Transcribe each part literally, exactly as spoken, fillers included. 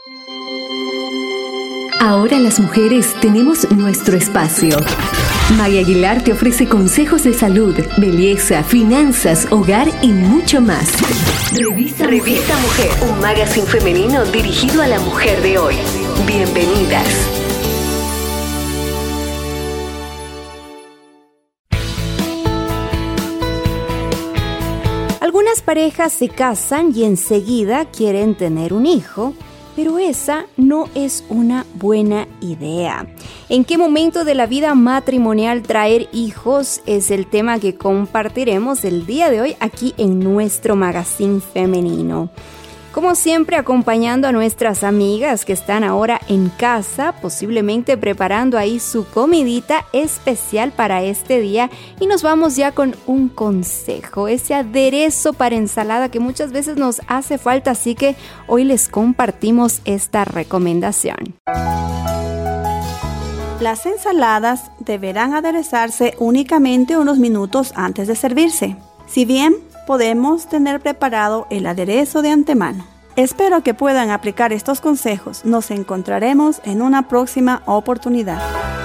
Ahora las mujeres tenemos nuestro espacio. Maya Aguilar te ofrece consejos de salud, belleza, finanzas, hogar y mucho más. Revista, Revista Mujer, un magazine femenino dirigido a la mujer de hoy. Bienvenidas. Algunas parejas se casan y enseguida quieren tener un hijo, pero esa no es una buena idea. ¿En qué momento de la vida matrimonial traer hijos? Es el tema que compartiremos el día de hoy aquí en nuestro magazine femenino. Como siempre, acompañando a nuestras amigas que están ahora en casa, posiblemente preparando ahí su comidita especial para este día. Y nos vamos ya con un consejo, ese aderezo para ensalada que muchas veces nos hace falta, así que hoy les compartimos esta recomendación. Las ensaladas deberán aderezarse únicamente unos minutos antes de servirse. Si bien podemos tener preparado el aderezo de antemano. Espero que puedan aplicar estos consejos. Nos encontraremos en una próxima oportunidad.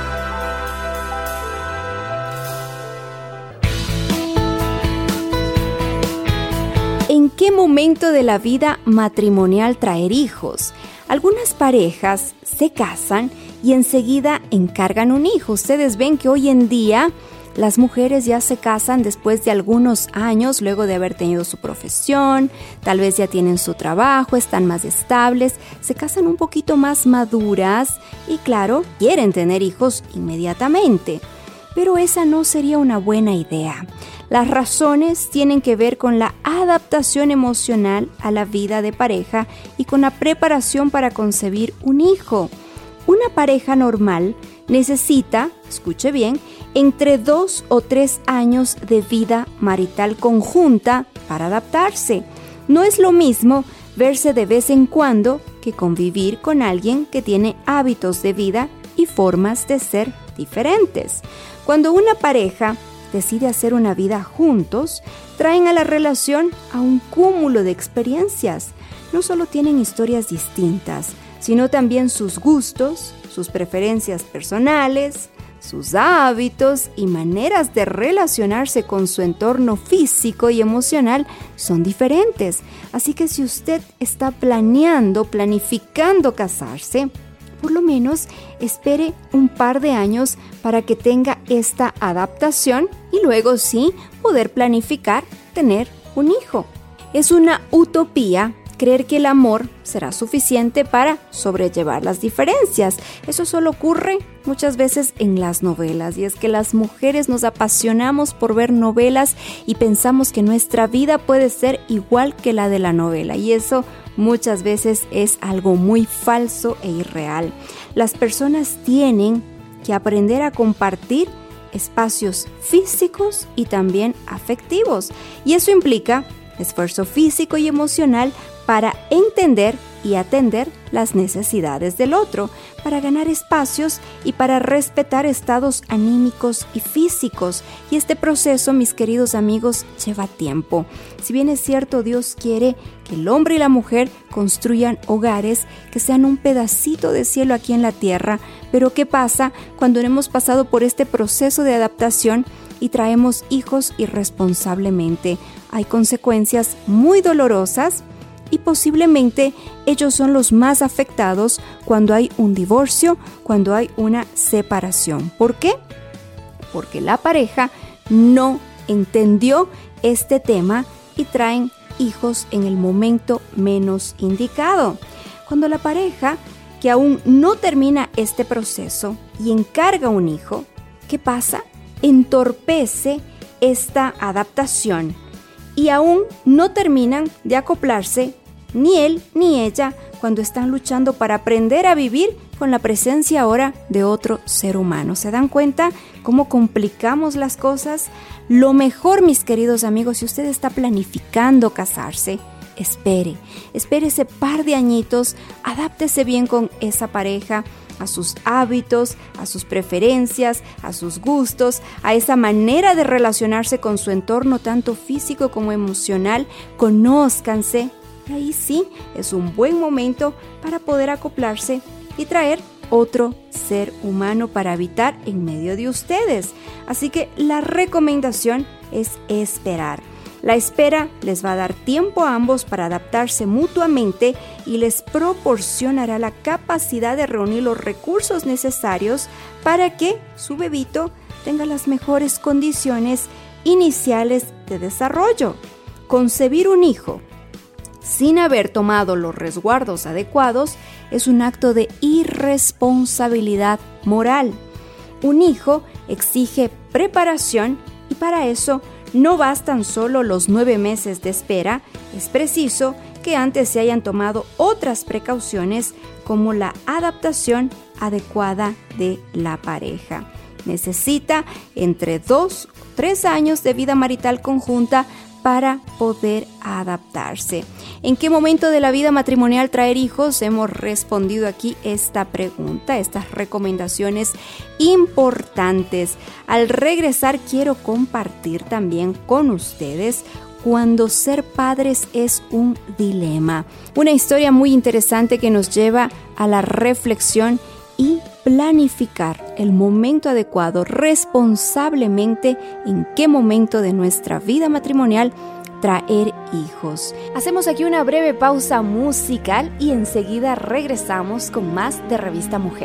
¿En qué momento de la vida matrimonial traer hijos? Algunas parejas se casan y enseguida encargan un hijo. Ustedes ven que hoy en día las mujeres ya se casan después de algunos años, luego de haber tenido su profesión, tal vez ya tienen su trabajo, están más estables, se casan un poquito más maduras y claro, quieren tener hijos inmediatamente. Pero esa no sería una buena idea. Las razones tienen que ver con la adaptación emocional a la vida de pareja y con la preparación para concebir un hijo. Una pareja normal necesita, escuche bien, entre dos o tres años de vida marital conjunta para adaptarse. No es lo mismo verse de vez en cuando que convivir con alguien que tiene hábitos de vida y formas de ser diferentes. Cuando una pareja decide hacer una vida juntos, traen a la relación a un cúmulo de experiencias. No solo tienen historias distintas, sino también sus gustos, sus preferencias personales, sus hábitos y maneras de relacionarse con su entorno físico y emocional son diferentes. Así que si usted está planeando, planificando casarse, por lo menos espere un par de años para que tenga esta adaptación y luego sí poder planificar tener un hijo. Es una utopía creer que el amor será suficiente para sobrellevar las diferencias. Eso solo ocurre muchas veces en las novelas, y es que las mujeres nos apasionamos por ver novelas y pensamos que nuestra vida puede ser igual que la de la novela, y eso muchas veces es algo muy falso e irreal. Las personas tienen que aprender a compartir espacios físicos y también afectivos, y eso implica esfuerzo físico y emocional para entender y atender las necesidades del otro, para ganar espacios y para respetar estados anímicos y físicos. Y este proceso, mis queridos amigos, lleva tiempo. Si bien es cierto, Dios quiere que el hombre y la mujer construyan hogares que sean un pedacito de cielo aquí en la tierra, pero ¿qué pasa cuando hemos pasado por este proceso de adaptación y traemos hijos irresponsablemente? Hay consecuencias muy dolorosas y posiblemente ellos son los más afectados cuando hay un divorcio, cuando hay una separación. ¿Por qué? Porque la pareja no entendió este tema y traen hijos en el momento menos indicado. Cuando la pareja que aún no termina este proceso y encarga un hijo, ¿qué pasa? Entorpece esta adaptación y aún no terminan de acoplarse ni él ni ella cuando están luchando para aprender a vivir con la presencia ahora de otro ser humano. ¿Se dan cuenta cómo complicamos las cosas? Lo mejor, mis queridos amigos, si usted está planificando casarse, espere, espere ese par de añitos, adáptese bien con esa pareja, a sus hábitos, a sus preferencias, a sus gustos, a esa manera de relacionarse con su entorno, tanto físico como emocional. Conózcanse, Y ahí sí es un buen momento para poder acoplarse y traer otro ser humano para habitar en medio de ustedes. Así que la recomendación es esperar. La espera les va a dar tiempo a ambos para adaptarse mutuamente y les proporcionará la capacidad de reunir los recursos necesarios para que su bebito tenga las mejores condiciones iniciales de desarrollo. Concebir un hijo sin haber tomado los resguardos adecuados es un acto de irresponsabilidad moral. Un hijo exige preparación y para eso no bastan solo los nueve meses de espera, es preciso que antes se hayan tomado otras precauciones como la adaptación adecuada de la pareja. Necesita entre dos o tres años de vida marital conjunta para poder adaptarse. ¿En qué momento de la vida matrimonial traer hijos? Hemos respondido aquí esta pregunta, estas recomendaciones importantes. Al regresar quiero compartir también con ustedes cuando ser padres es un dilema. Una historia muy interesante que nos lleva a la reflexión y planificar el momento adecuado responsablemente en qué momento de nuestra vida matrimonial traer hijos. Hacemos aquí una breve pausa musical y enseguida regresamos con más de Revista Mujer.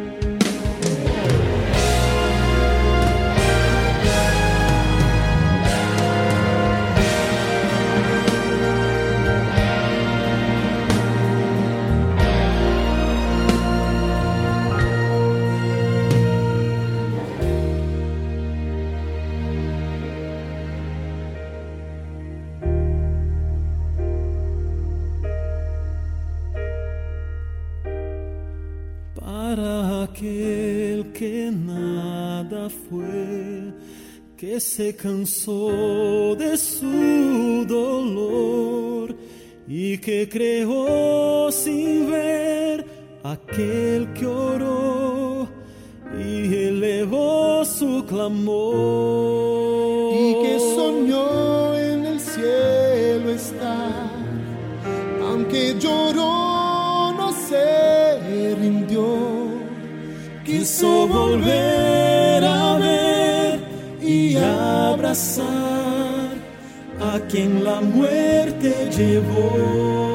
Para aquel que nada fue, que se cansó de su dolor y que creó sin ver, aquel que oró y elevó su clamor y que soñó en el cielo estar, aunque lloró no se rindió, quiso volver a ver y abrazar a quien la muerte llevó.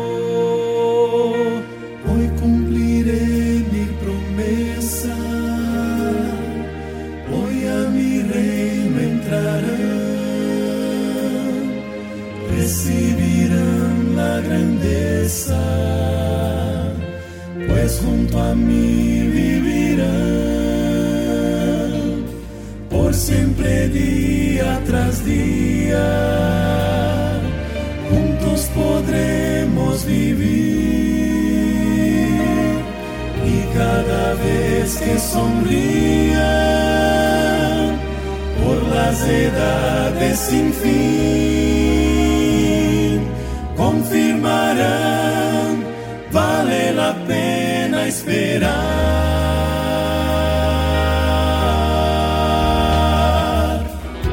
Hoy cumpliré mi promesa, hoy a mi reino entrarán, recibirán la grandeza, pues junto a mí vivirán, por siempre día tras día, juntos podremos vivir, y cada vez que sonrían, por las edades sin fin, confirmarán, vale la pena esperar.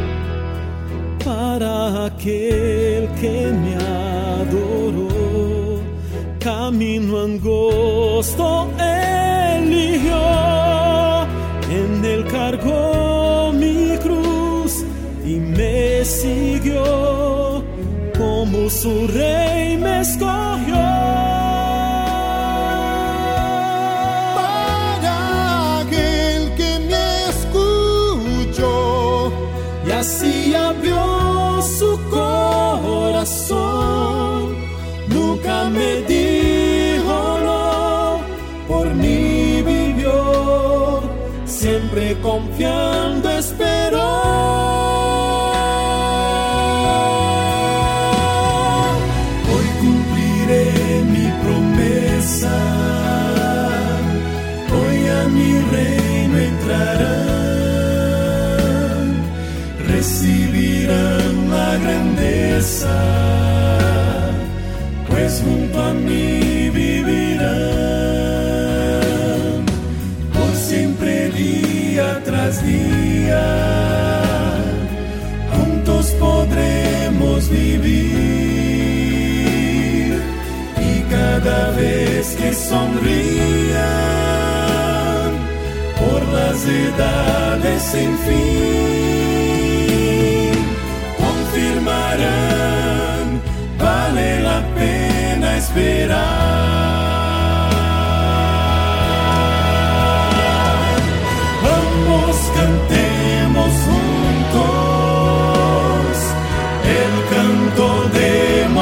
Para aquel que me adoró, camino angosto eligió, en él cargó mi cruz y me siguió, como su rey me escogió. Así abrió su corazón, nunca me dijo no, por mí vivió, siempre confiando esperó. Hoy cumpliré mi promesa, hoy a mi reino entrará, recibirán la grandeza, pues junto a mí vivirán, por siempre día tras día, sonrían por las edades sin fin. Confirmarán, vale la pena esperar. Vamos, cantemos juntos el canto de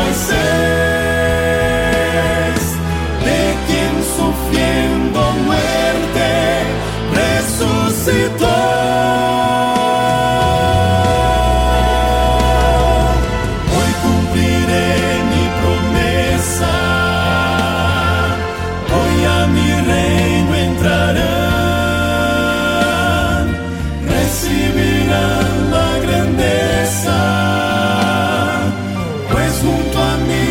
Moisés, de quien sufriendo muerte resucitó. Hoy cumpliré mi promesa, hoy a mi reino entrarán, recibirán la grandeza, pues junto a mí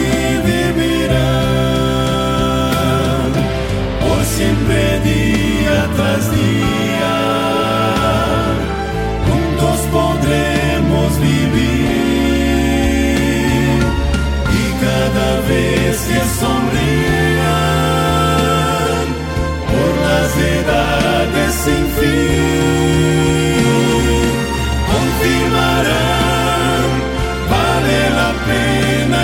vivirán, por siempre día tras día, juntos podremos vivir, y cada vez que sonrían por las edades sin fin, confirmarán, vale la pena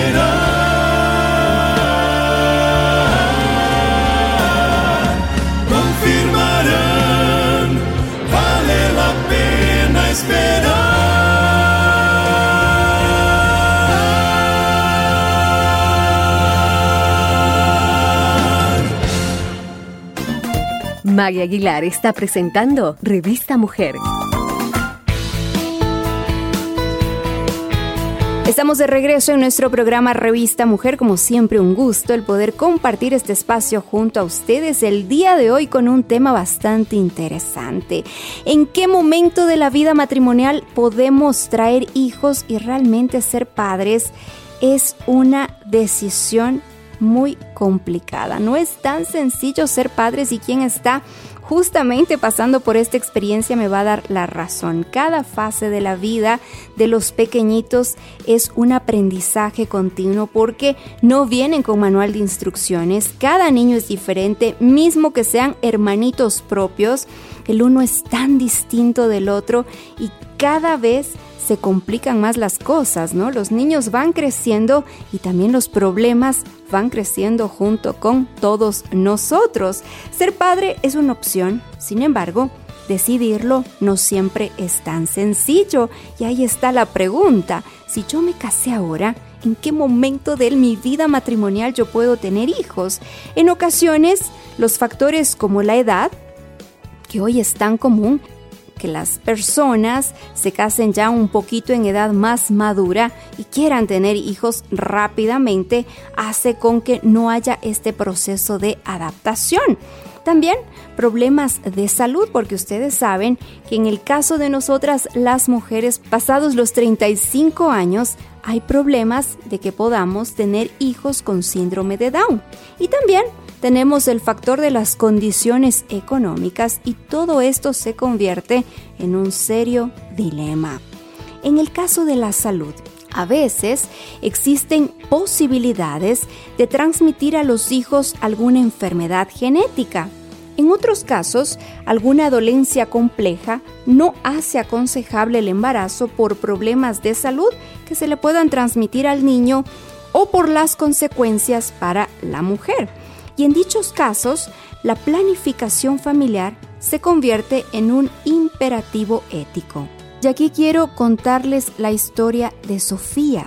esperar. Confirmarán, vale la pena esperar. Maggie Aguilar está presentando Revista Mujer. Estamos de regreso en nuestro programa Revista Mujer. Como siempre, un gusto el poder compartir este espacio junto a ustedes el día de hoy con un tema bastante interesante. ¿En qué momento de la vida matrimonial podemos traer hijos y realmente ser padres? Es una decisión muy complicada. No es tan sencillo ser padres, y quien está justamente pasando por esta experiencia me va a dar la razón. Cada fase de la vida de los pequeñitos es un aprendizaje continuo, porque no vienen con manual de instrucciones. Cada niño es diferente, mismo que sean hermanitos propios. El uno es tan distinto del otro y cada vez se complican más las cosas, ¿no? Los niños van creciendo y también los problemas van creciendo junto con todos nosotros. Ser padre es una opción, sin embargo, decidirlo no siempre es tan sencillo. Y ahí está la pregunta: si yo me casé ahora, ¿en qué momento de mi vida matrimonial yo puedo tener hijos? En ocasiones, los factores como la edad, que hoy es tan común, que las personas se casen ya un poquito en edad más madura y quieran tener hijos rápidamente, hace con que no haya este proceso de adaptación. También problemas de salud, porque ustedes saben que en el caso de nosotras las mujeres, pasados los treinta y cinco años, hay problemas de que podamos tener hijos con síndrome de Down. Y también tenemos el factor de las condiciones económicas, y todo esto se convierte en un serio dilema. En el caso de la salud, a veces existen posibilidades de transmitir a los hijos alguna enfermedad genética. En otros casos, alguna dolencia compleja no hace aconsejable el embarazo por problemas de salud que se le puedan transmitir al niño o por las consecuencias para la mujer. Y en dichos casos, la planificación familiar se convierte en un imperativo ético. Y aquí quiero contarles la historia de Sofía.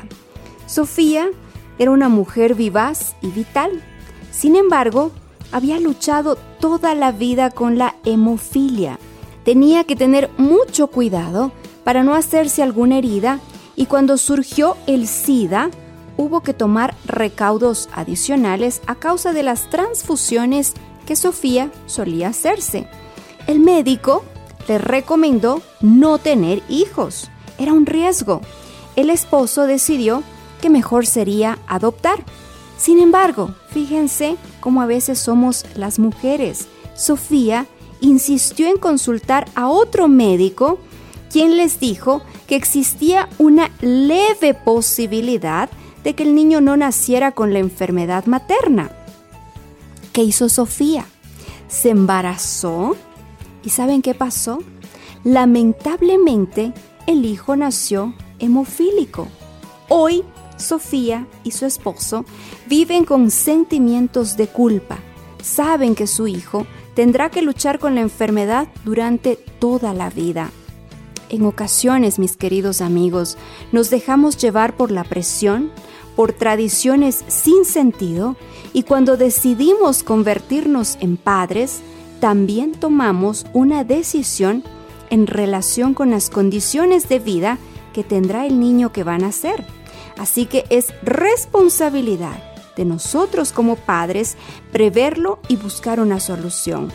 Sofía era una mujer vivaz y vital. Sin embargo, había luchado toda la vida con la hemofilia. Tenía que tener mucho cuidado para no hacerse alguna herida, y cuando surgió el SIDA, hubo que tomar recaudos adicionales a causa de las transfusiones que Sofía solía hacerse. El médico le recomendó no tener hijos. Era un riesgo. El esposo decidió que mejor sería adoptar. Sin embargo, fíjense cómo a veces somos las mujeres. Sofía insistió en consultar a otro médico, quien les dijo que existía una leve posibilidad de que el niño no naciera con la enfermedad materna. ¿Qué hizo Sofía? Se embarazó y ¿saben qué pasó? Lamentablemente, el hijo nació hemofílico. Hoy, Sofía y su esposo viven con sentimientos de culpa. Saben que su hijo tendrá que luchar con la enfermedad durante toda la vida. En ocasiones, mis queridos amigos, nos dejamos llevar por la presión, por tradiciones sin sentido, y cuando decidimos convertirnos en padres, también tomamos una decisión en relación con las condiciones de vida que tendrá el niño que va a nacer. Así que es responsabilidad de nosotros como padres preverlo y buscar una solución.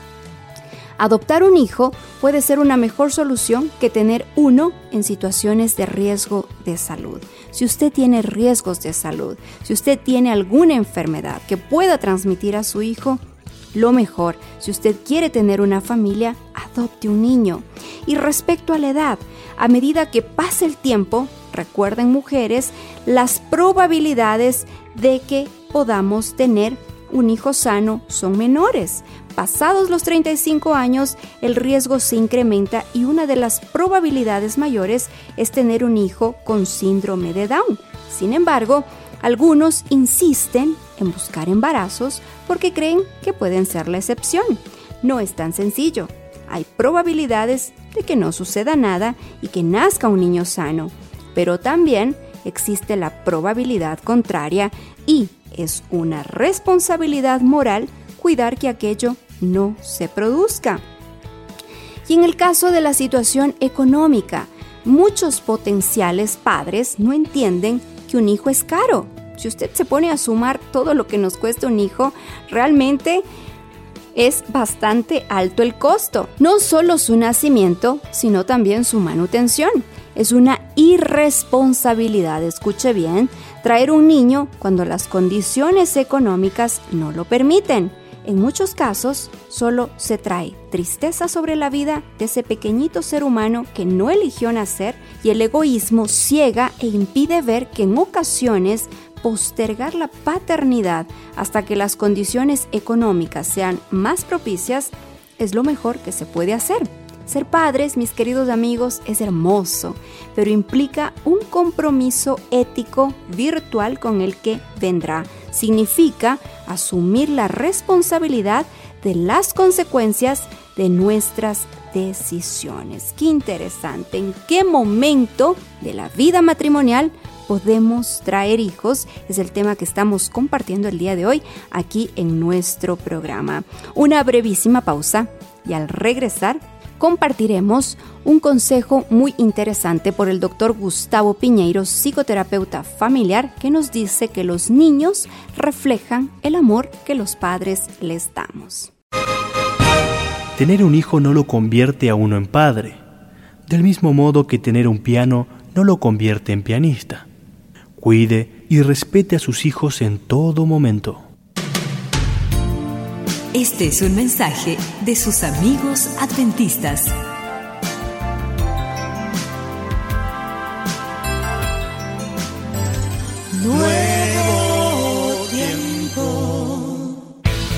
Adoptar un hijo puede ser una mejor solución que tener uno en situaciones de riesgo de salud. Si usted tiene riesgos de salud, si usted tiene alguna enfermedad que pueda transmitir a su hijo, lo mejor, si usted quiere tener una familia, adopte un niño. Y respecto a la edad, a medida que pase el tiempo, recuerden mujeres, las probabilidades de que podamos tener un hijo sano son menores. Pasados los treinta y cinco años, el riesgo se incrementa y una de las probabilidades mayores es tener un hijo con síndrome de Down. Sin embargo, algunos insisten en buscar embarazos porque creen que pueden ser la excepción. No es tan sencillo. Hay probabilidades de que no suceda nada y que nazca un niño sano, pero también existe la probabilidad contraria y es una responsabilidad moral cuidar que aquello no se produzca. Y en el caso de la situación económica, muchos potenciales padres no entienden que un hijo es caro. Si usted se pone a sumar todo lo que nos cuesta un hijo, realmente es bastante alto el costo. No solo su nacimiento, sino también su manutención. Es una irresponsabilidad, escuche bien, traer un niño cuando las condiciones económicas no lo permiten. En muchos casos, solo se trae tristeza sobre la vida de ese pequeñito ser humano que no eligió nacer, y el egoísmo ciega e impide ver que en ocasiones postergar la paternidad hasta que las condiciones económicas sean más propicias es lo mejor que se puede hacer. Ser padres, mis queridos amigos, es hermoso, pero implica un compromiso ético virtual con el que vendrá. Significa asumir la responsabilidad de las consecuencias de nuestras decisiones. Qué interesante. ¿En qué momento de la vida matrimonial podemos traer hijos? Es el tema que estamos compartiendo el día de hoy aquí en nuestro programa. Una brevísima pausa y al regresar compartiremos un consejo muy interesante por el doctor Gustavo Piñeiro, psicoterapeuta familiar, que nos dice que los niños reflejan el amor que los padres les damos. Tener un hijo no lo convierte a uno en padre, del mismo modo que tener un piano no lo convierte en pianista. Cuide y respete a sus hijos en todo momento. Este es un mensaje de sus amigos adventistas. Nuevo tiempo.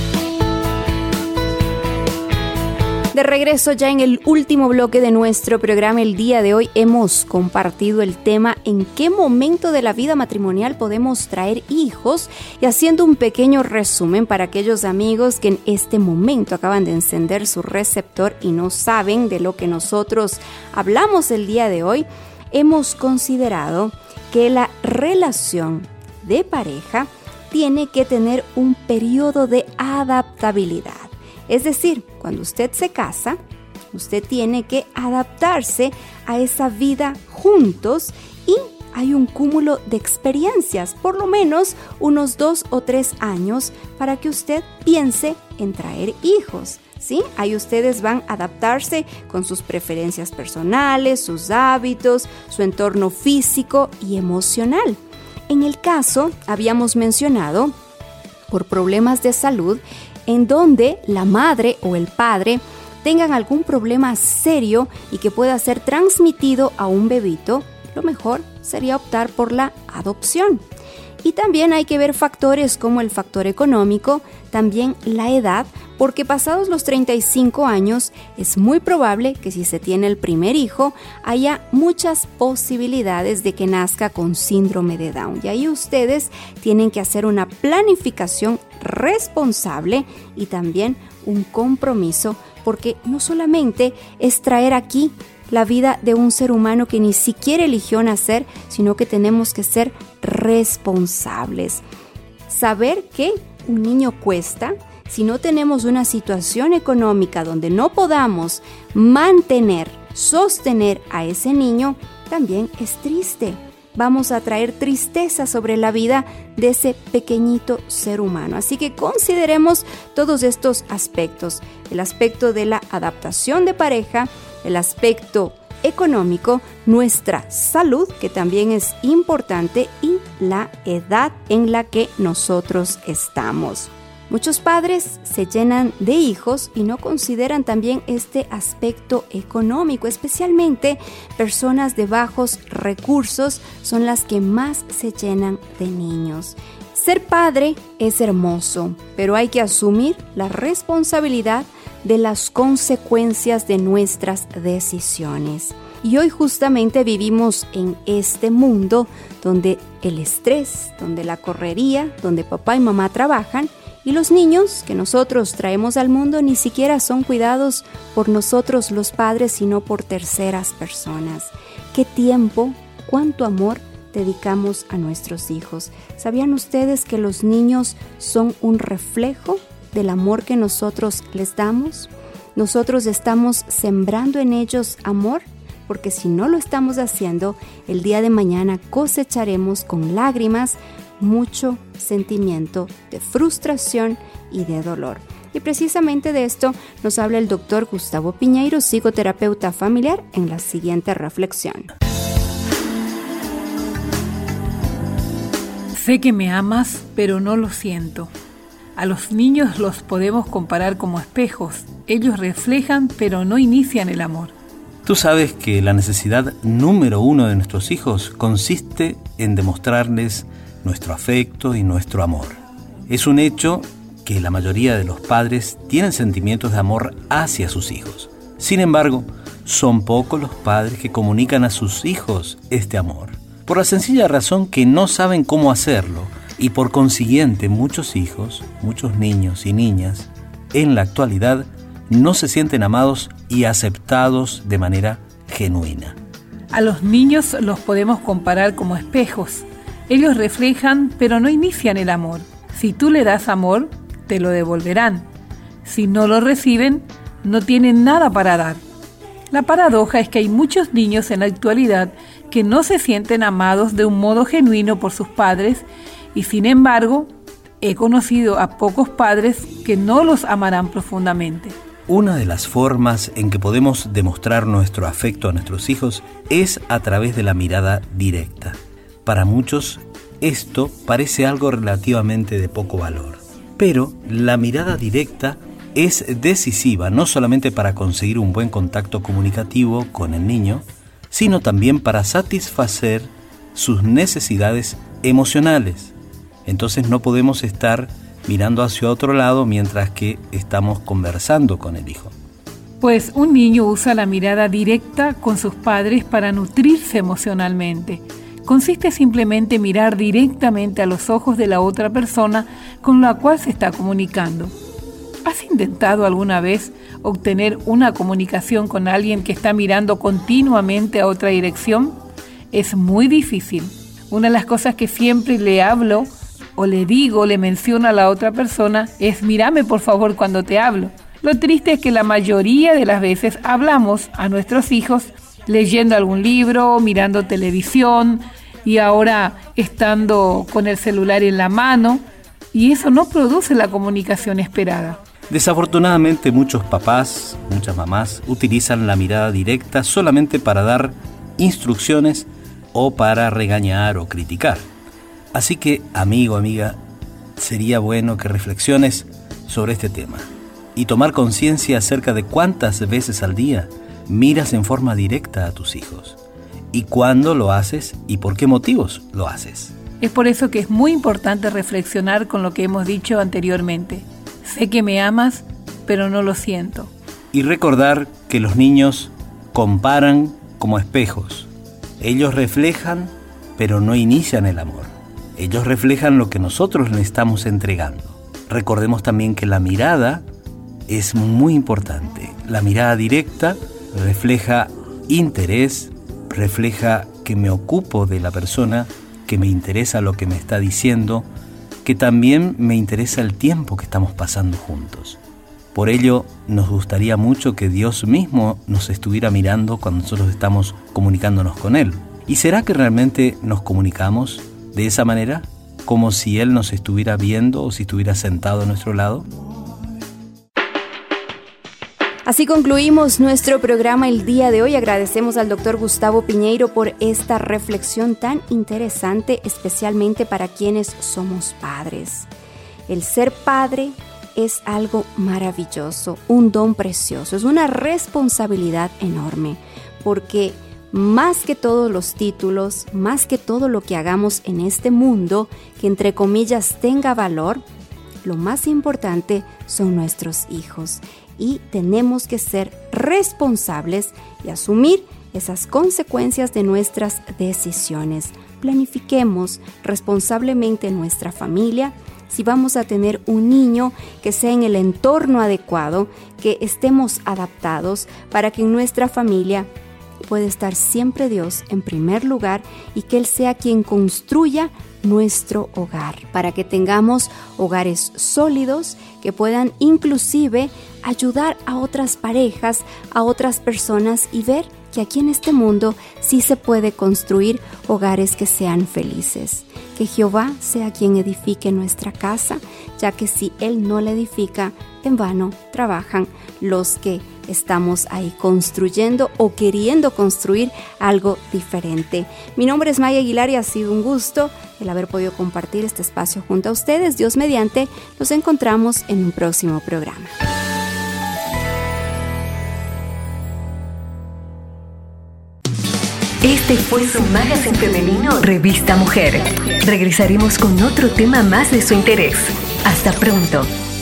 De regreso ya en el último bloque de nuestro programa, el día de hoy hemos compartido el tema en qué momento de la vida matrimonial podemos traer hijos, y haciendo un pequeño resumen para aquellos amigos que en este momento acaban de encender su receptor y no saben de lo que nosotros hablamos el día de hoy, hemos considerado que la relación de pareja tiene que tener un periodo de adaptabilidad. Es decir, cuando usted se casa, usted tiene que adaptarse a esa vida juntos y hay un cúmulo de experiencias, por lo menos unos dos o tres años para que usted piense en traer hijos, ¿sí? Ahí ustedes van a adaptarse con sus preferencias personales, sus hábitos, su entorno físico y emocional. En el caso, habíamos mencionado, por problemas de salud, en donde la madre o el padre tengan algún problema serio y que pueda ser transmitido a un bebito, lo mejor sería optar por la adopción. Y también hay que ver factores como el factor económico, también la edad, porque pasados los treinta y cinco años es muy probable que si se tiene el primer hijo haya muchas posibilidades de que nazca con síndrome de Down. Y ahí ustedes tienen que hacer una planificación responsable y también un compromiso, porque no solamente es traer aquí la vida de un ser humano que ni siquiera eligió nacer, sino que tenemos que ser responsables. Saber que un niño cuesta. Si no tenemos una situación económica donde no podamos mantener, sostener a ese niño, también es triste. Vamos a traer tristeza sobre la vida de ese pequeñito ser humano. Así que consideremos todos estos aspectos. El aspecto de la adaptación de pareja, el aspecto económico, nuestra salud, que también es importante, y la edad en la que nosotros estamos. Muchos padres se llenan de hijos y no consideran también este aspecto económico, especialmente personas de bajos recursos son las que más se llenan de niños. Ser padre es hermoso, pero hay que asumir la responsabilidad de las consecuencias de nuestras decisiones. Y hoy justamente vivimos en este mundo donde el estrés, donde la correría, donde papá y mamá trabajan, y los niños que nosotros traemos al mundo ni siquiera son cuidados por nosotros los padres, sino por terceras personas. ¿Qué tiempo, cuánto amor dedicamos a nuestros hijos? ¿Sabían ustedes que los niños son un reflejo del amor que nosotros les damos? Nosotros estamos sembrando en ellos amor, porque si no lo estamos haciendo, el día de mañana cosecharemos con lágrimas mucho sentimiento de frustración y de dolor. Y precisamente de esto nos habla el doctor Gustavo Piñeiro, psicoterapeuta familiar, en la siguiente reflexión. Sé que me amas, pero no lo siento. A los niños los podemos comparar como espejos. Ellos reflejan, pero no inician el amor. Tú sabes que la necesidad número uno de nuestros hijos consiste en demostrarles nuestro afecto y nuestro amor. Es un hecho que la mayoría de los padres tienen sentimientos de amor hacia sus hijos. Sin embargo, son pocos los padres que comunican a sus hijos este amor, por la sencilla razón que no saben cómo hacerlo, y por consiguiente muchos hijos, muchos niños y niñas, en la actualidad no se sienten amados y aceptados de manera genuina. A los niños los podemos comparar como espejos. Ellos reflejan, pero no inician el amor. Si tú le das amor, te lo devolverán. Si no lo reciben, no tienen nada para dar. La paradoja es que hay muchos niños en la actualidad que no se sienten amados de un modo genuino por sus padres, y sin embargo, he conocido a pocos padres que no los amarán profundamente. Una de las formas en que podemos demostrar nuestro afecto a nuestros hijos es a través de la mirada directa. Para muchos, esto parece algo relativamente de poco valor. Pero la mirada directa es decisiva no solamente para conseguir un buen contacto comunicativo con el niño, sino también para satisfacer sus necesidades emocionales. Entonces no podemos estar mirando hacia otro lado mientras que estamos conversando con el hijo. Pues un niño usa la mirada directa con sus padres para nutrirse emocionalmente. Consiste simplemente en mirar directamente a los ojos de la otra persona con la cual se está comunicando. ¿Has intentado alguna vez obtener una comunicación con alguien que está mirando continuamente a otra dirección? Es muy difícil. Una de las cosas que siempre le hablo o le digo, le menciono a la otra persona es: mírame por favor cuando te hablo. Lo triste es que la mayoría de las veces hablamos a nuestros hijos leyendo algún libro, mirando televisión y ahora estando con el celular en la mano, y eso no produce la comunicación esperada. Desafortunadamente muchos papás, muchas mamás utilizan la mirada directa solamente para dar instrucciones o para regañar o criticar. Así que, amigo, amiga, sería bueno que reflexiones sobre este tema y tomar conciencia acerca de cuántas veces al día miras en forma directa a tus hijos y cuándo lo haces y por qué motivos lo haces. Es por eso que es muy importante reflexionar con lo que hemos dicho anteriormente. Sé que me amas, pero no lo siento. Y recordar que los niños comparan como espejos. Ellos reflejan, pero no inician el amor. Ellos reflejan lo que nosotros le estamos entregando. Recordemos también que la mirada es muy importante. La mirada directa refleja interés, refleja que me ocupo de la persona, que me interesa lo que me está diciendo, que también me interesa el tiempo que estamos pasando juntos. Por ello, nos gustaría mucho que Dios mismo nos estuviera mirando cuando nosotros estamos comunicándonos con Él. ¿Y será que realmente nos comunicamos de esa manera? ¿Como si Él nos estuviera viendo o si estuviera sentado a nuestro lado? Así concluimos nuestro programa el día de hoy. Agradecemos al doctor Gustavo Piñeiro por esta reflexión tan interesante, especialmente para quienes somos padres. El ser padre es algo maravilloso, un don precioso, es una responsabilidad enorme, porque más que todos los títulos, más que todo lo que hagamos en este mundo, que entre comillas tenga valor, lo más importante son nuestros hijos. Y tenemos que ser responsables y asumir esas consecuencias de nuestras decisiones. Planifiquemos responsablemente nuestra familia. Si vamos a tener un niño, que sea en el entorno adecuado, que estemos adaptados para que en nuestra familia pueda estar siempre Dios en primer lugar y que Él sea quien construya nuestro hogar, para que tengamos hogares sólidos que puedan inclusive ayudar a otras parejas, a otras personas y ver que aquí en este mundo sí se puede construir hogares que sean felices. Que Jehová sea quien edifique nuestra casa, ya que si Él no la edifica, en vano trabajan los que estamos ahí construyendo o queriendo construir algo diferente. Mi nombre es Maya Aguilar y ha sido un gusto el haber podido compartir este espacio junto a ustedes. Dios mediante, nos encontramos en un próximo programa. Este fue su magazine femenino Revista Mujer. Regresaremos con otro tema más de su interés. Hasta pronto.